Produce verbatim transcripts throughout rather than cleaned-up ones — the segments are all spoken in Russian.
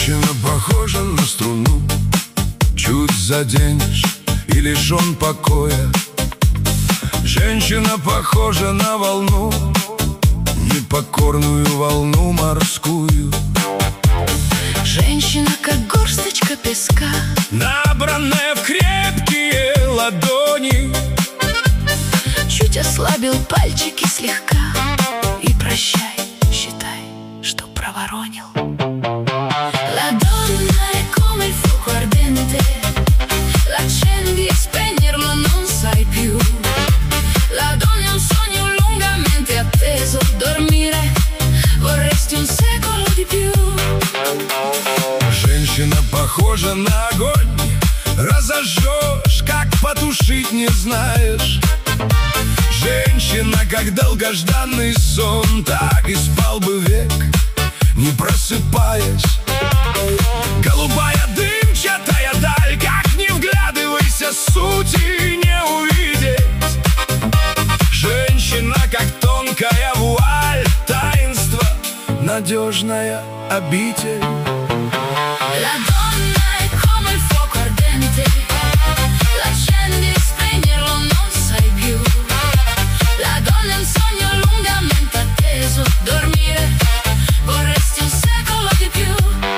Женщина похожа на струну, чуть заденешь и лишен покоя. Женщина похожа на волну, непокорную волну морскую. Женщина, как горсточка песка, набранная в крепкие ладони. Чуть ослабил пальчики слегка, и прощай, считай, что проворонил. La donna è come il fuoco ardente, l'accendi e spegnerlo non sai più. La donna è un sogno lungamente atteso, dormire vorresti un secolo di più. Женщина похожа на огонь, разожжешь, как потушить не знаешь. Женщина, как долгожданный сон, так и спал бы век, не просыпаясь. Голубая дымчатая даль, как не вглядывайся, сути не увидеть. Женщина, как тонкая вуаль, таинство, надежная обитель. La donna è come il fuoco ardente, l'accendi e spegnerlo non sai più. La donna è un sogno lungamente atteso, dormire vorresti un secolo di più.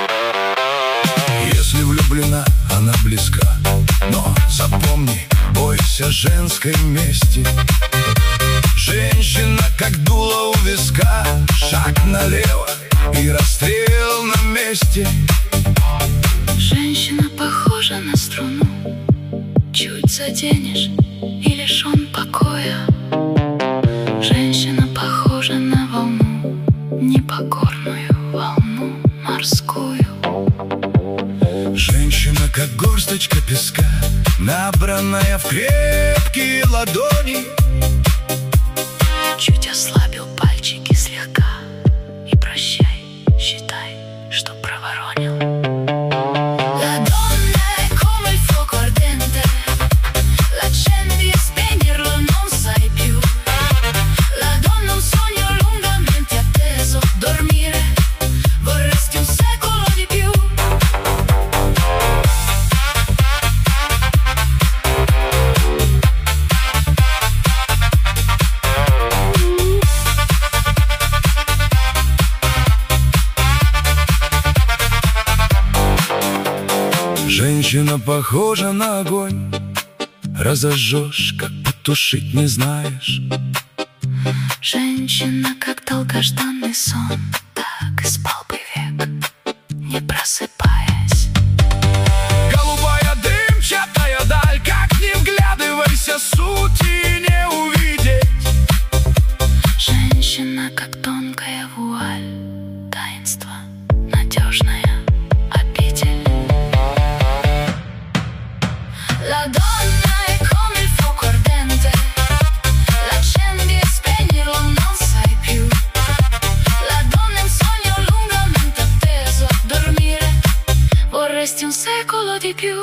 Если влюблена, она близка, но запомни, бойся женской мести. Женщина, как дуло у виска, шаг налево и расстрел на месте. Женщина похожа на струну, чуть заденешь и лишен покоя. Женщина похожа на волну, непокорную волну морскую. Женщина, как горсточка песка, набранная в крепкие ладони. Чуть ослабил пальчики слегка, и прощай, считай, что проворонил. La donna è come il fuoco ardente, l'accendi e spegnerlo non sai più. La donna è un sogno lungamente atteso, dormire vorresti un secolo di più. Женщина похожа на огонь, разожжешь, как потушить не знаешь. Женщина, как долгожданный сон, так и спал бы век, не просыпаясь. Голубая дымчатая даль, как не вглядывайся, сути не увидеть. Женщина, как тонкая вуаль, таинство, надежная обитель. La donna è come il fuoco ardente, l'accendi e spegnerlo non sai più. La donna è un sogno lungamente atteso, dormire vorresti un secolo di più.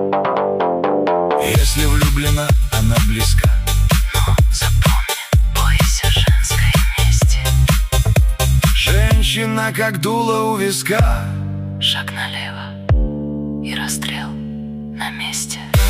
Если влюблена, она близка, но запомни, бойся женской мести. Женщина, как дуло у виска, шаг налево и расстрел на месте.